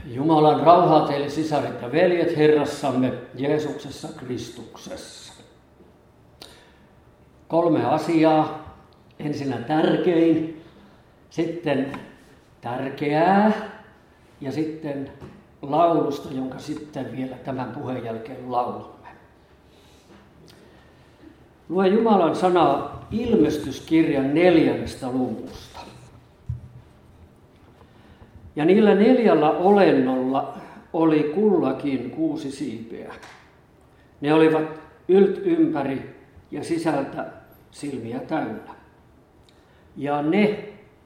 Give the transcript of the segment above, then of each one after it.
Jumalan rauhaa teille sisaret ja veljet Herrassamme Jeesuksessa Kristuksessa. 3 asiaa. Ensinnä tärkein, sitten tärkeää ja sitten laulusta, jonka sitten vielä tämän puheen jälkeen laulamme. Lue Jumalan sanaa Ilmestyskirjan 4. luvusta. Ja niillä 4 olennolla oli kullakin 6 siipeä. Ne olivat yltympäri ja sisältä silmiä täynnä. Ja ne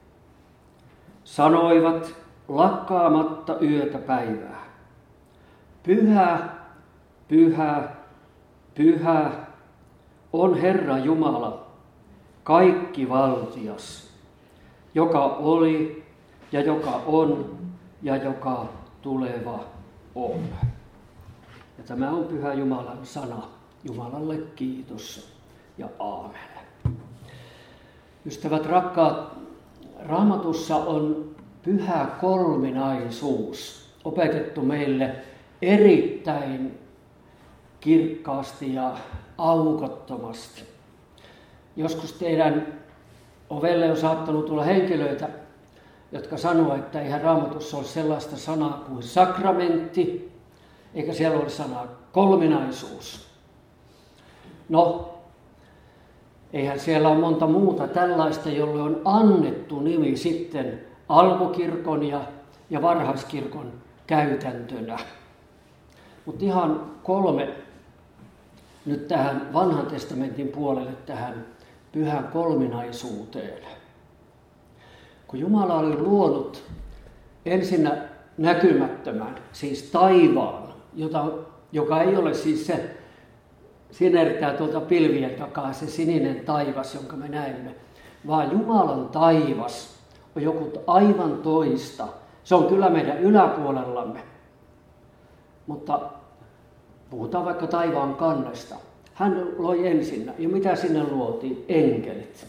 sanoivat lakkaamatta yötä päivää: Pyhä, pyhä, pyhä on Herra Jumala, kaikkivaltias, joka oli ja joka on ja joka tuleva on. Ja tämä on Pyhä Jumalan sana. Jumalalle kiitos ja aamen. Ystävät rakkaat, Raamatussa on pyhä kolminaisuus opetettu meille erittäin kirkkaasti ja aukottomasti. Joskus teidän ovelle on saattanut tulla henkilöitä, jotka sanoo, että eihän Raamatussa ole sellaista sanaa kuin sakramentti, eikä siellä ole sanaa kolminaisuus. No, eihän siellä ole monta muuta tällaista, jolle on annettu nimi sitten alkukirkon ja varhaiskirkon käytäntönä. Mutta ihan 3 nyt tähän vanhan testamentin puolelle, tähän pyhän kolminaisuuteen. Kun Jumala oli luonut ensinnä näkymättömän, siis taivaan, joka ei ole siis se, sinertää tuolta pilvien takaa se sininen taivas, jonka me näemme, vaan Jumalan taivas on joku aivan toista. Se on kyllä meidän yläpuolellamme, mutta puhutaan vaikka taivaan kannesta. Hän loi ensinnä, ja mitä sinne luotiin? Enkelit.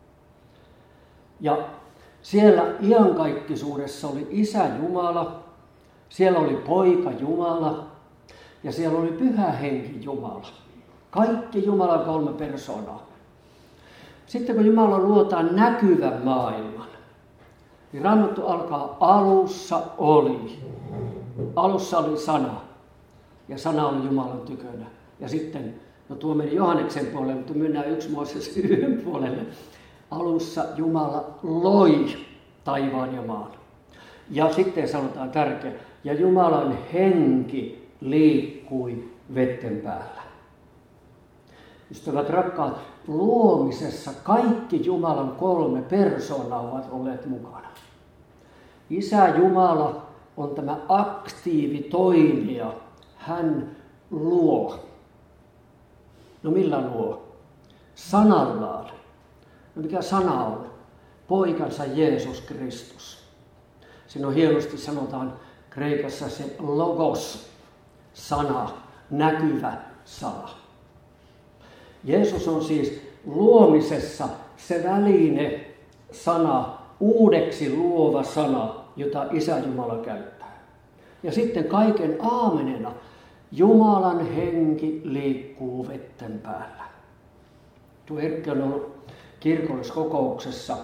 Ja siellä iankaikkisuudessa oli Isä Jumala, siellä oli Poika Jumala ja siellä oli Pyhä Henki Jumala. Kaikki Jumalan 3 persoonaa. Sitten kun Jumala luotaan näkyvän maailman, niin Raamattu alkaa alussa oli. Alussa oli sana ja sana oli Jumalan tykönä. Ja sitten, no tuo meni Johanneksen puolelle, mutta mennään 1 Mooses 1 puolelle. Alussa Jumala loi taivaan ja maan. Ja sitten sanotaan tärkeä, ja Jumalan henki liikkui vetten päällä. Ystävät rakkaat, luomisessa kaikki Jumalan 3 persoonaa ovat olleet mukana. Isä Jumala on tämä aktiivitoimija. Hän luo. No millä luo? Sanallaan. No mikä sana on? Poikansa Jeesus Kristus. Siinä on hienosti sanotaan kreikassa se logos, sana, näkyvä sana. Jeesus on siis luomisessa se väline, sana, uudeksi luova sana, jota Isä Jumala käyttää. Ja sitten kaiken aamenena Jumalan henki liikkuu vetten päällä. Tuo Erkki on ollut kirkolliskokouksessa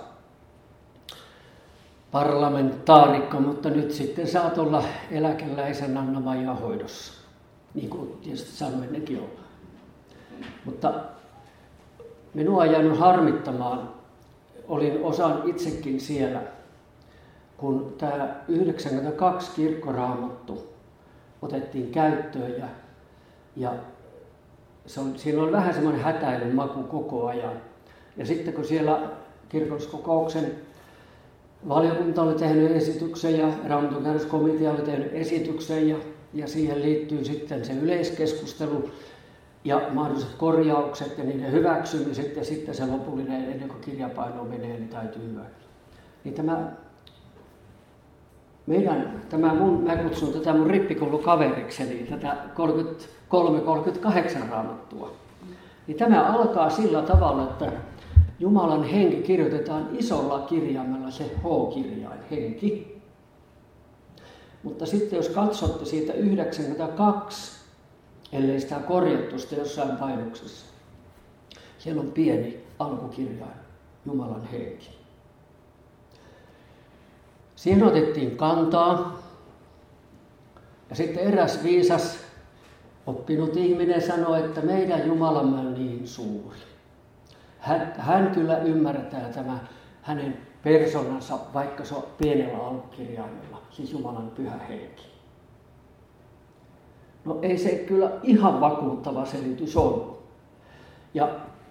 parlamentaarikko, mutta nyt sitten saat olla eläkeläisen Anna-Maijan hoidossa, niin kuin tietysti sanoin nekin olla. Mutta minua on jäänyt harmittamaan, olin osan itsekin siellä, kun tämä 92 kirkkoraamattu otettiin käyttöön ja siinä on vähän semmoinen hätäilyn maku koko ajan. Ja sitten kun siellä kirkolliskokouksen valiokunta oli tehnyt esityksen ja Raamatukäännöskomitea oli tehnyt esityksen ja siihen liittyy sitten se yleiskeskustelu ja mahdolliset korjaukset ja niiden hyväksymiset ja sitten se lopullinen, ennen kuin kirjapaino menee, niin täytyy hyväksyä. Niin mä kutsun tätä mun rippikoulukaveriksi, tätä 33-38 raamattua. Niin tämä alkaa sillä tavalla, että Jumalan henki kirjoitetaan isolla kirjaimella, se H-kirjain, henki. Mutta sitten jos katsotte siitä 92, ellei sitä korjattu sitä jossain painoksessa, siellä on pieni alkukirjain, Jumalan henki. Siihen otettiin kantaa. Ja sitten eräs viisas, oppinut ihminen sanoi, että meidän Jumalamme on niin suuri. Hän kyllä ymmärtää tämä hänen persoonansa, vaikka se on pienellä alkukirjaimella, siis Jumalan pyhä henki. No ei se kyllä ihan vakuuttava selitys ollut. Ja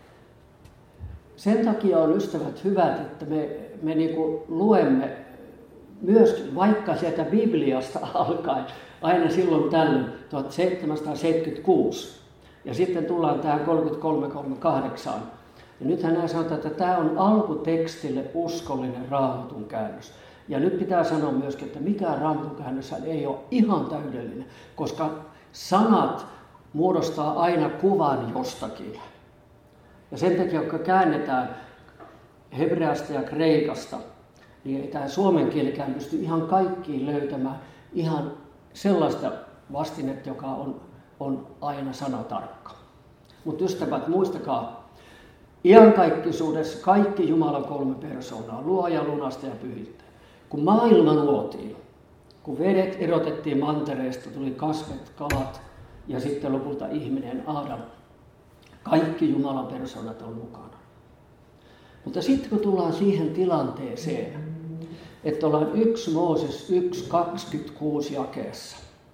sen takia on, ystävät, hyvät, että me niinku luemme myöskin, vaikka sieltä Bibliasta alkaen, aina silloin tällöin 1776. Ja sitten tullaan tähän 33-38. Ja nythän näin sanotaan, että tämä on alkutekstille uskollinen Raamatun käännös. Ja nyt pitää sanoa myöskin, että mikään Raamatun käännös ei ole ihan täydellinen, koska sanat muodostaa aina kuvan jostakin. Ja sen takia, kun käännetään hebreasta ja kreikasta, niin ei tämä suomen kielikään pysty ihan kaikkiin löytämään ihan sellaista vastinetta, joka on aina sanatarkka. Mutta ystävät, muistakaa, iankaikkisuudessa kaikki Jumalan 3 persoonaa, luoja, lunastaja ja pyhittäjä. Kun maailma luotiin, kun vedet erotettiin mantereesta, tuli kasvet, kalat ja sitten lopulta ihminen, Aadam, kaikki Jumalan persoonat on mukana. Mutta sitten kun tullaan siihen tilanteeseen, että ollaan 1 Mooses 1.26 jakeessa.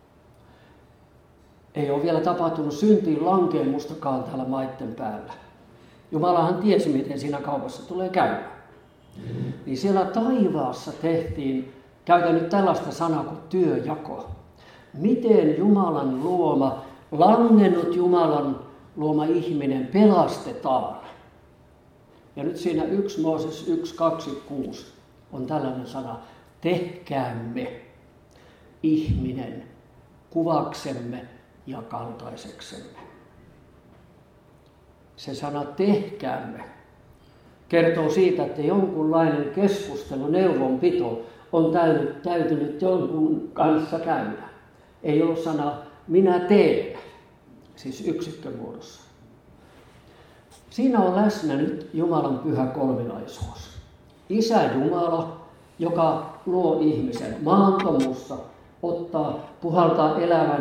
Ei ole vielä tapahtunut syntiin lankeemustakaan täällä maitten päällä. Jumalahan tiesi, miten siinä kaupassa tulee käydä. Niin siellä taivaassa tehtiin, käytän nyt tällaista sanaa kuin työjako. Miten Jumalan luoma, langennut Jumalan luoma ihminen pelastetaan. Ja nyt siinä 1 Mooses 1.26 on tällainen sana, tehkäämme ihminen kuvaksemme ja kaltaiseksemme. Se sana tehkäämme kertoo siitä, että jonkunlainen keskustelu, neuvonpito on täytynyt jonkun kanssa käydä. Ei ollut sana minä teen, siis yksikkömuodossa. Siinä on läsnä nyt Jumalan pyhä kolminaisuus. Isä Jumala, joka luo ihmisen maantomusta, puhaltaa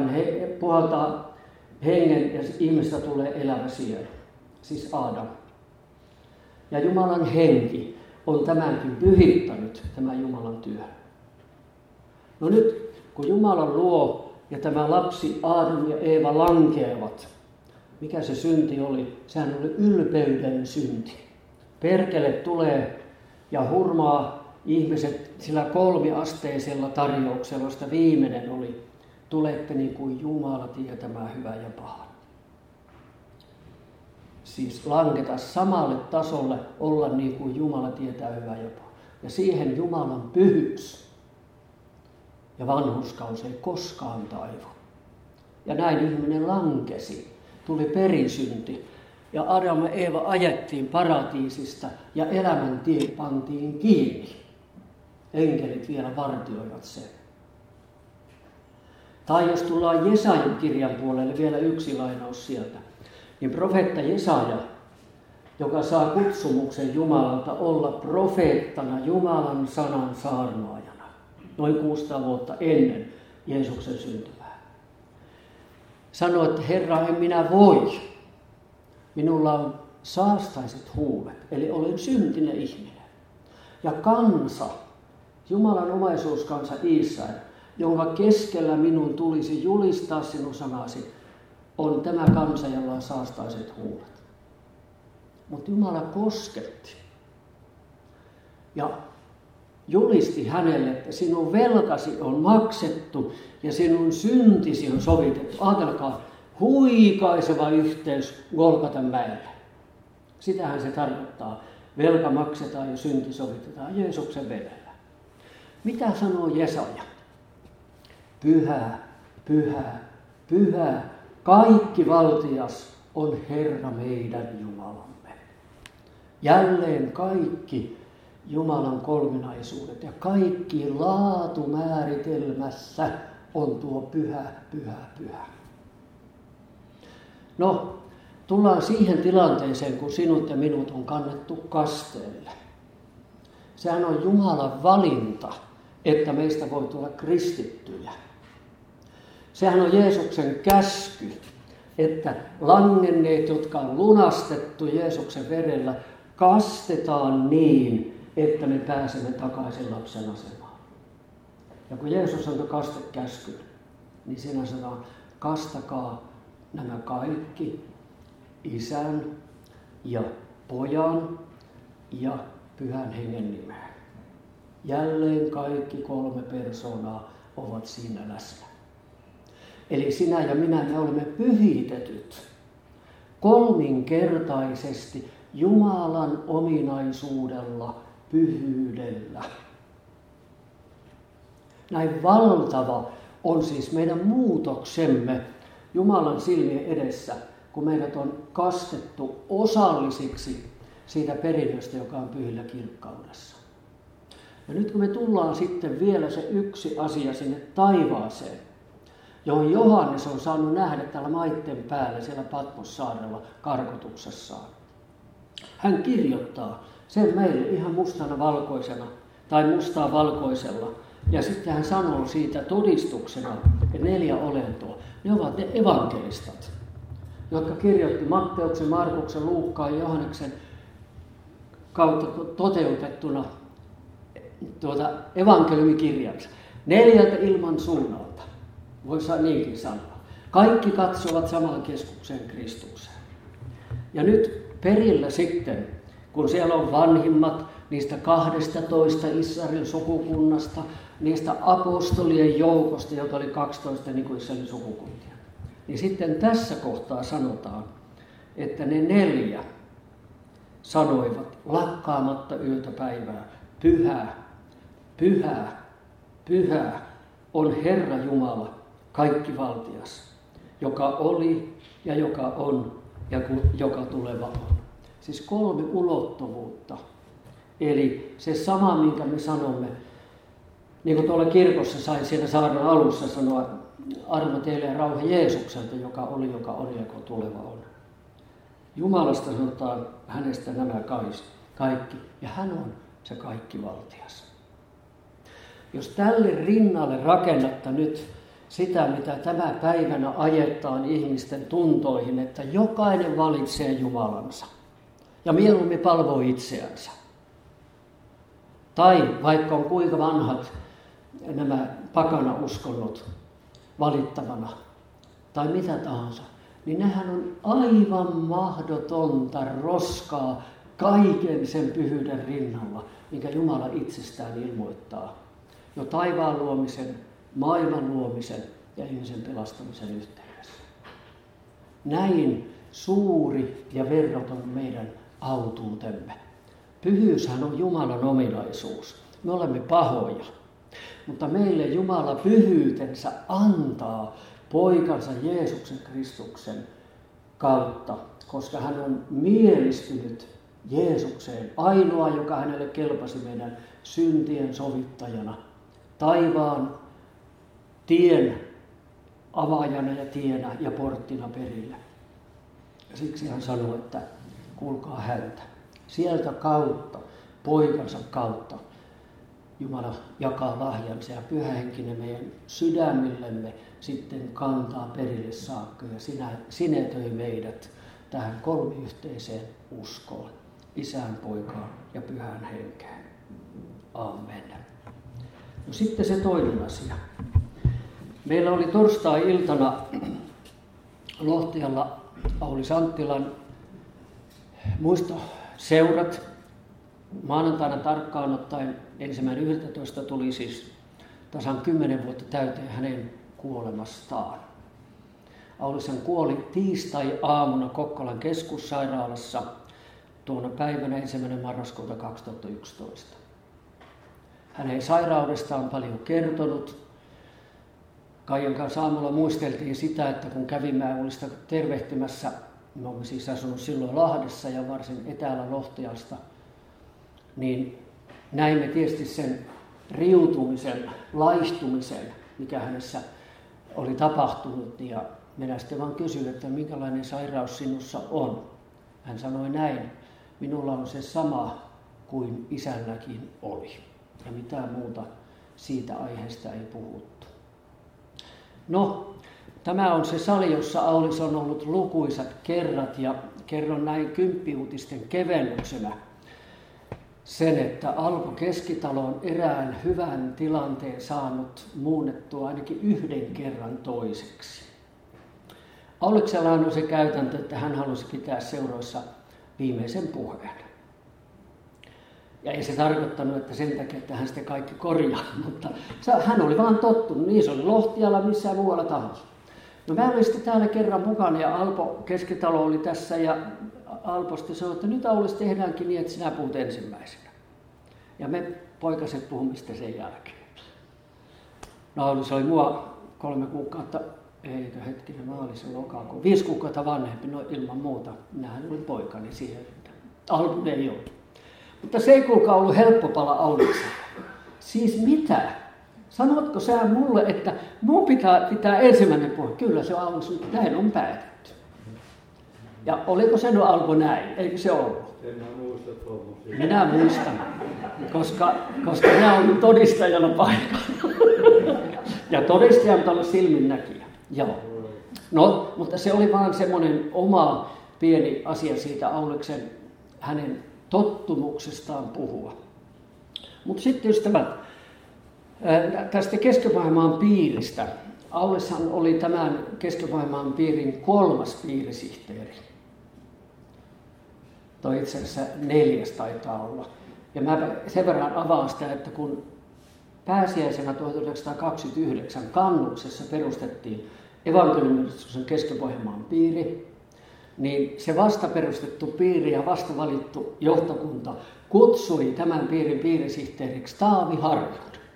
hengen ja ihmistä tulee elävä sielu, siis Aadam. Ja Jumalan henki on tämänkin pyhittänyt, tämä Jumalan työ. No nyt, kun Jumala luo ja tämä lapsi Aadam ja Eeva lankeavat, mikä se synti oli? Sehän oli ylpeyden synti. Perkele tulee ja hurmaa ihmiset sillä 3-asteisella tarjouksella, josta viimeinen oli, tulette niin kuin Jumala tietämään hyvän ja pahan. Siis langeta samalle tasolle, olla niin kuin Jumala tietää hyvän ja pahan. Ja siihen Jumalan pyhyys ja vanhurskaus ei koskaan taivu. Ja näin ihminen lankesi. Tuli perisynti ja Adam ja Eeva ajettiin paratiisista ja elämäntie pantiin kiinni. Enkelit vielä vartioivat sen. Tai jos tullaan Jesajan kirjan puolelle, vielä yksi lainaus sieltä, niin profeetta Jesaja, joka saa kutsumuksen Jumalalta olla profeettana Jumalan sanan saarnaajana, noin 600 vuotta ennen Jeesuksen syntymää. Sanoi, että Herra, en minä voi. Minulla on saastaiset huulet, eli olen syntinen ihminen. Ja kansa, Jumalan omaisuuskansa Israel, jonka keskellä minun tulisi julistaa sinun sanasi, on tämä kansa, jolla on saastaiset huulet. Mutta Jumala kosketti ja julisti hänelle, että sinun velkasi on maksettu ja sinun syntisi on sovitettu. Ajatelkaa, huikaiseva yhteys Golgatan mäellä. Sitähän se tarkoittaa. Velka maksetaan ja synti sovitetaan Jeesuksen verellä. Mitä sanoo Jesaja? Pyhä, pyhä, pyhä, kaikki valtias on Herra meidän Jumalamme. Jälleen kaikki Jumalan kolminaisuudet ja kaikki laatumääritelmässä on tuo pyhä, pyhä, pyhä. No, tullaan siihen tilanteeseen, kun sinut ja minut on kannettu kasteelle. Sehän on Jumalan valinta, että meistä voi tulla kristittyjä. Sehän on Jeesuksen käsky, että langenneet, jotka on lunastettu Jeesuksen verellä, kastetaan niin, että me pääsemme takaisin lapsen asemaan. Ja kun Jeesus antoi kastekäskyn, niin siinä sanotaan, kastakaa nämä kaikki Isän ja Pojan ja Pyhän Hengen nimeen. Jälleen kaikki 3 persoonaa ovat siinä läsnä. Eli sinä ja minä, me olemme pyhitetyt kolminkertaisesti Jumalan ominaisuudella, pyhyydellä. Näin valtava on siis meidän muutoksemme Jumalan silmien edessä, kun meidät on kastettu osallisiksi siitä perinnöstä, joka on pyhillä kirkkaudessa. Ja nyt kun me tullaan sitten vielä se yksi asia sinne taivaaseen, johon Johannes on saanut nähdä täällä maitten päällä siellä Patmossaarella karkotuksessaan. Hän kirjoittaa sen meille ihan mustana valkoisena tai mustaa valkoisella. Ja sitten hän sanoo siitä todistuksena 4 olentoa. Ne ovat ne evankelistat, jotka kirjoitti Matteuksen, Markuksen, Luukkaan ja Johanneksen kautta toteutettuna evankeliumikirjansa. 4 ilman suunnalta, voisi niinkin sanoa. Kaikki katsovat samaan keskukseen Kristukseen. Ja nyt perillä sitten, kun siellä on vanhimmat niistä 12 Israelin sukukunnasta, niistä apostolien joukosta, joka oli 12 niin kuin Israelin sukukuntia, niin sitten tässä kohtaa sanotaan, että ne 4 sanoivat lakkaamatta yötä päivää, pyhä, pyhä, pyhä on Herra Jumala, kaikkivaltias, joka oli ja joka on ja joka tuleva on. Siis 3 ulottuvuutta. Eli se sama, minkä me sanomme, niin kuin tuolla kirkossa sain siinä saarnan alussa sanoa, armo teille ja rauha Jeesukselta, joka oli ja joka tuleva on. Jumalasta sanotaan hänestä nämä kaikki, ja hän on se kaikkivaltias. Jos tälle rinnalle rakennatta nyt sitä, mitä tämä päivänä ajetaan ihmisten tuntoihin, että jokainen valitsee Jumalansa ja mieluummin palvoo itseänsä. Tai vaikka on kuinka vanhat nämä pakana-uskonnot valittavana tai mitä tahansa, niin nehän on aivan mahdotonta roskaa kaiken sen pyhyyden rinnalla, minkä Jumala itsestään ilmoittaa jo taivaan luomisen, maailman luomisen ja ihmisen pelastamisen yhteydessä. Näin suuri ja verraton meidän autuutemme. Pyhyyshän on Jumalan ominaisuus. Me olemme pahoja, mutta meille Jumala pyhyytensä antaa poikansa Jeesuksen Kristuksen kautta, koska hän on mielistynyt Jeesukseen, ainoa, joka hänelle kelpasi meidän syntien sovittajana, taivaan tien avaajana ja tienä ja porttina perille. Ja siksi hän sanoi, että kuulkaa häntä. Sieltä kautta, poikansa kautta, Jumala jakaa lahjansa ja Pyhä Henkinen meidän sydämillemme sitten kantaa perille saakka ja sinetöi meidät tähän kolmiyhteiseen uskoon, Isään, Poikaan ja Pyhään Henkeen. Amen. No sitten se toinen asia. Meillä oli torstai-iltana Lohtialla Auli Santtilan muistoseurat. Maanantaina tarkkaan ottaen 1.11. tuli siis tasan 10 vuotta täyteen hänen kuolemastaan. Aulisen kuoli tiistai-aamuna Kokkolan keskussairaalassa tuona päivänä 1. marraskuuta 2011. Hän ei sairaudestaan paljon kertonut. Kaijan kanssa aamulla muisteltiin sitä, että kun kävimme Aulista tervehtimässä, me olemme siis asunut silloin Lahdessa ja varsin etäällä Lohtiasta, niin näimme tietysti sen riutumisen, laihtumisen, mikä hänessä oli tapahtunut. Ja minä sitten vaan kysyin, että minkälainen sairaus sinussa on. Hän sanoi näin, minulla on se sama kuin isälläkin oli. Ja mitään muuta siitä aiheesta ei puhuttu. No, tämä on se sali, jossa Aulis on ollut lukuisat kerrat ja kerron näin kymppiuutisten kevennyksenä sen, että Alpo Keskitalo on erään hyvän tilanteen saanut muunnettua ainakin yhden kerran toiseksi. Auliksellahan on se käytäntö, että hän halusi pitää seuroissa viimeisen puheen. Ja ei se tarkoittanut, että sen takia, että hän sitten kaikki korjaa, mutta hän oli vaan tottunut. Niin se oli Lohtialla missään muualla tahansa. No mä olin sitten täällä kerran mukana ja Alpo Keskitalo oli tässä ja Alpo sitten sanoi, että nyt Aulis tehdäänkin niin, että sinä puhut ensimmäisenä. Ja me poikaset puhumme sitten sen jälkeen. No Aulis oli mua 3 kuukautta, eikö hetkinen, mä olin se lokakuun, 5 kuukautta vanhempi, no ilman muuta. Minähän olin poikani siihen, että Alpo ei ollut. Mutta se ei kuulkaa ollut helppo pala Aulikselle. Siis mitä? Sanotko sä mulle, että mun pitää ensimmäinen puhe? Kyllä se on Aulis, näin on päätetty. Ja oliko se Alpo näin? Eikö se ollut? En mä muista tuommoisia. Minä muistan, koska minä olin todistajana paikalla. Ja todistajan pitää olla silminnäkijä. Joo. No, mutta se oli vaan semmoinen oma pieni asia siitä Auliksen hänen tottumuksestaan puhua. Mutta sitten ystävät, tästä Keski-Pohjanmaan piiristä. Aulishan oli tämän Keski-Pohjanmaan piirin 3. piirisihteeri. Toi itse asiassa 4. taitaa olla. Ja mä sen verran avaan sitä, että kun pääsiäisenä 1929 Kannuksessa perustettiin evankeliumijulistuksen Keski-Pohjanmaan piiri, niin se vasta perustettu piiri ja vasta valittu johtokunta kutsui tämän piirin piirisihteeriksi Taavi Harjun.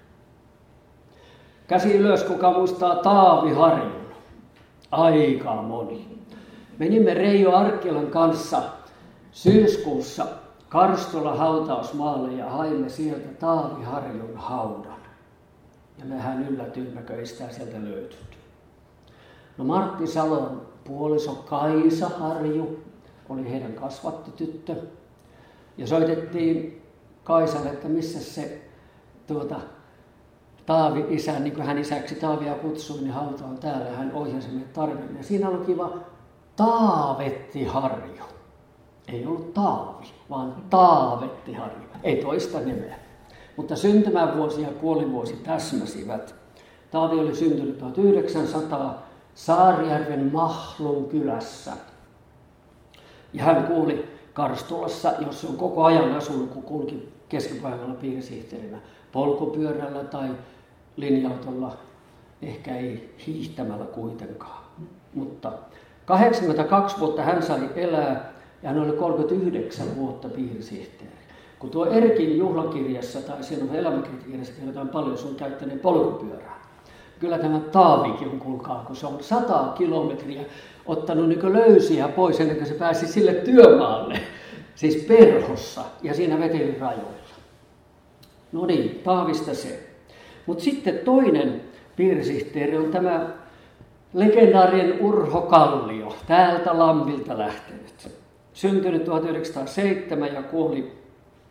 Käsi ylös, kuka muistaa Taavi Harjun. Aika moni. Menimme Reijo Arkkilan kanssa syyskuussa Karstola hautausmaalle ja haimme sieltä Taavi Harjun haudan. Ja mehän yllätyimme, ei sitä sieltä löytynyt. No Martti Salon puoliso Kaisa Harju oli heidän kasvattityttö. Ja soitettiin Kaisalle, että missä se Taavi isä, niin kuin hän isäksi Taavia kutsui, niin hauta on täällä ja hän ohjasi meille tarvitsen. Ja siinä oli kiva Taavetti Harju. Ei ollut Taavi, vaan Taavetti Harju. Ei toista nimeä. Mutta syntymävuosi ja kuolivuosi täsmäsivät. Taavi oli syntynyt 1900 Saarijärven Mahlun kylässä. Ja hän kuuli Karstulassa, jossa on koko ajan asunut, kun kulki Keski-Pohjanmaalla piirisihteerinä, polkupyörällä tai linja-autolla, ehkä ei hiihtämällä kuitenkaan. Mutta 82 vuotta hän sai elää ja hän oli 39 vuotta piirisihteeri. Kun tuo Erkin juhlakirjassa tai siinä on elämänkirjassa kerrotaan paljon, sun käyttäneen polkupyörää. Kyllä tämä Taavikin on, kuulkaa, kun se on 100 kilometriä ottanut niin löysiä pois ennen kuin se pääsi sille työmaalle, siis Perhossa ja siinä Vetelin rajoilla. No niin, Taavista se. Mutta sitten toinen piirisihteeri on tämä legendaarinen Urho Kallio, täältä Lampilta lähtenyt. Syntynyt 1907 ja kuoli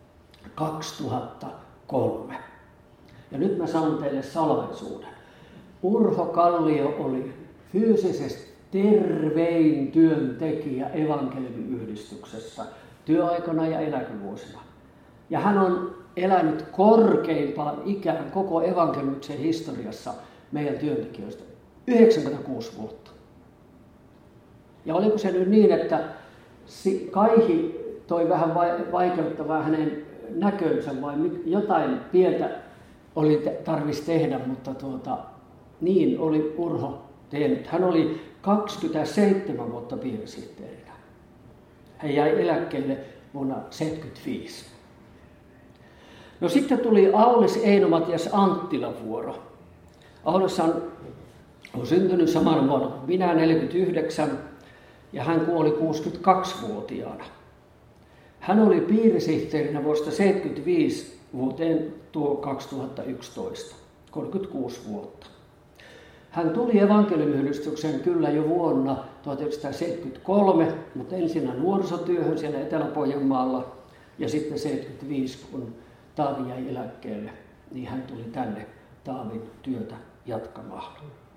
2003. Ja nyt mä sanon teille salaisuuden. Urho Kallio oli fyysisesti tervein työntekijä evankeliumiyhdistyksessä työaikana ja eläkevuosina. Ja hän on elänyt korkeimpaan ikään koko evankeliumiksen historiassa meidän työntekijöistä. 96 vuotta. Ja oliko se nyt niin, että kaihi toi vähän vaikeuttavaa hänen näkönsä vai jotain pientä oli tarvitsisi tehdä, mutta niin oli Urho tehnyt. Hän oli 27 vuotta piirisihteerinä. Hän jäi eläkkeelle vuonna 1975. No sitten tuli Aulis Eino-Matias Anttilan vuoro. Aulis on syntynyt samana vuonna kuin minä, 49, ja hän kuoli 62-vuotiaana. Hän oli piirisihteerinä vuodesta 1975 vuoteen tuo 2011, 36 vuotta. Hän tuli evankeliumijulistukseen kyllä jo vuonna 1973, mutta ensinnä nuorisotyöhön siellä Etelä-Pohjanmaalla ja sitten 75, kun Taavi jäi eläkkeelle, niin hän tuli tänne Taavin työtä jatkamaan.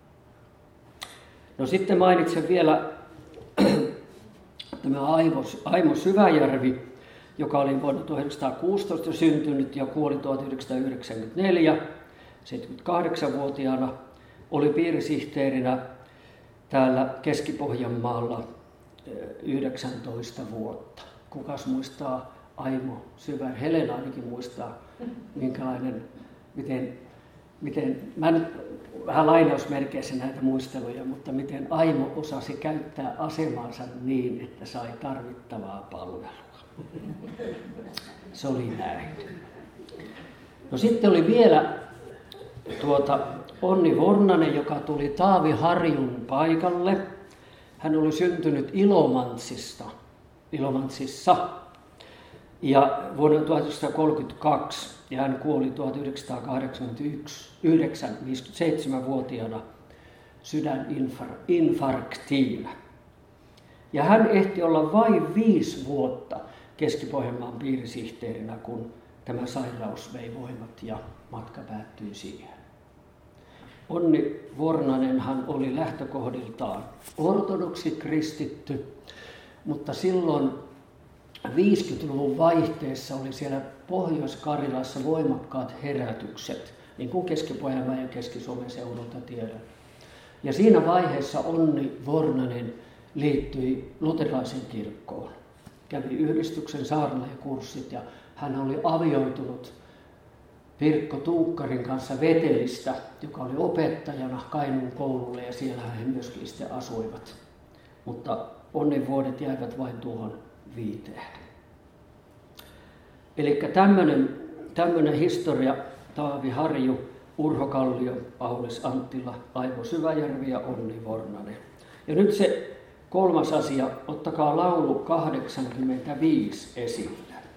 No sitten mainitsen vielä tämä Aimo Syväjärvi, joka oli vuonna 1916 syntynyt ja kuoli 1994, 78-vuotiaana. Oli piirisihteerinä täällä Keski-Pohjanmaalla 19 vuotta. Kukas muistaa Aimo Syväjärvi? Helena ainakin muistaa, miten mä nyt vähän lainausmerkeissä näitä muisteluja, mutta miten Aimo osasi käyttää asemansa niin, että sai tarvittavaa palvelua. Se oli näin. No sitten oli vielä Onni Vornanen, joka tuli Taavi Harjun paikalle. Hän oli syntynyt Ilomantsissa ja vuonna 1932 ja hän kuoli 1989 57-vuotiaana sydäninfarktiin. Ja hän ehti olla vain 5 vuotta Keski-Pohjanmaan piirisihteerinä, kun tämä sairaus vei voimat ja matka päättyi siihen. Onni Vornanenhan oli lähtökohdiltaan ortodoksi kristitty, mutta silloin 50-luvun vaihteessa oli siellä Pohjois-Karjalassa voimakkaat herätykset, niin kuin Keski-Pohjanmaan ja Keski-Suomen seudulta tiedän. Ja siinä vaiheessa Onni Vornanen liittyi luterilaisen kirkkoon. Kävi yhdistyksen saarnaajikurssit ja hän oli avioitunut Pirkko Tuukkarin kanssa Vetelistä, joka oli opettajana Kainuun koululle ja siellä he myöskin sitten asuivat. Mutta Onnin vuodet jäivät vain tuohon 5. Eli tämmöinen historia: Taavi Harju, Urho Kallio, Aulis Anttila, Aimo Syväjärvi ja Onni Vornanen. Ja nyt se 3. asia, ottakaa laulu 85 esille.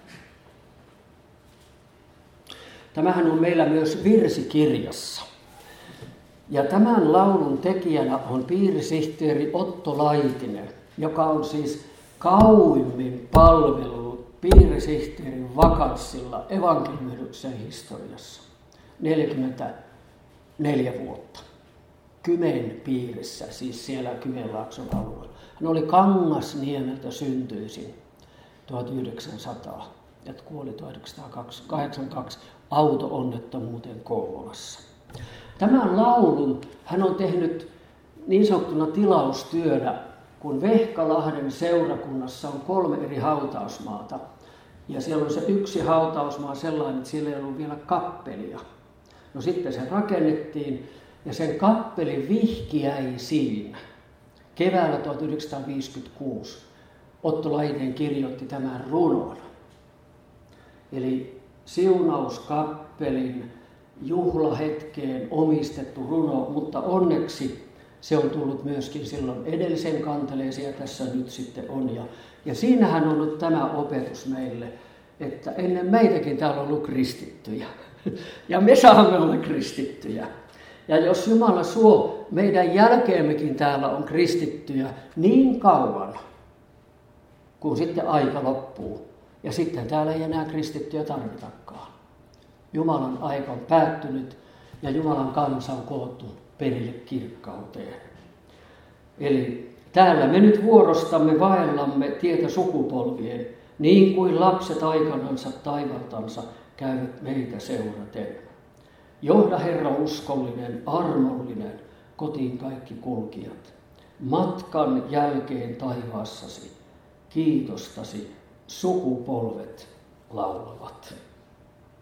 Tämähän on meillä myös virsikirjassa. Ja tämän laulun tekijänä on piirisihteeri Otto Laitinen, joka on siis kauimmin palvellut piirisihteerin vakanssilla evankeliumiyhdistyksen historiassa. 44 vuotta. Kymen piirissä, siis siellä Kymenlaakson alueella. Hän oli Kangasniemeltä syntyisin 1900 ja kuoli 1982 auto-onnettomuuteen Kouvolassa. Tämän laulun hän on tehnyt niin sanottuna tilaustyönä, kun Vehkalahden seurakunnassa on 3 eri hautausmaata. Ja siellä on se yksi hautausmaa sellainen, että siellä ei ollut vielä kappelia. No sitten se rakennettiin ja sen kappelin vihkiäisiin keväällä 1956 Otto Laitinen kirjoitti tämän runon. Eli siunauskappelin juhlahetkeen omistettu runo, mutta onneksi se on tullut myöskin silloin edellisen kanteleeseen ja tässä nyt sitten on. Ja siinähän on nyt tämä opetus meille, että ennen meitäkin täällä on ollut kristittyjä ja me saamme olla kristittyjä. Ja jos Jumala suo, meidän jälkeemmekin täällä on kristittyjä niin kauan, kun sitten aika loppuu. Ja sitten täällä ei enää kristittyjä tarvitakaan. Jumalan aika on päättynyt ja Jumalan kansa on koottu perille kirkkauteen. Eli täällä me nyt vuorostamme vaellamme tietä sukupolvien, niin kuin lapset aikanansa taivaltansa käyvät meitä seuraten. Johda Herra uskollinen, armollinen, kotiin kaikki kulkijat. Matkan jälkeen taivaassasi, kiitostasi sukupolvet laulavat.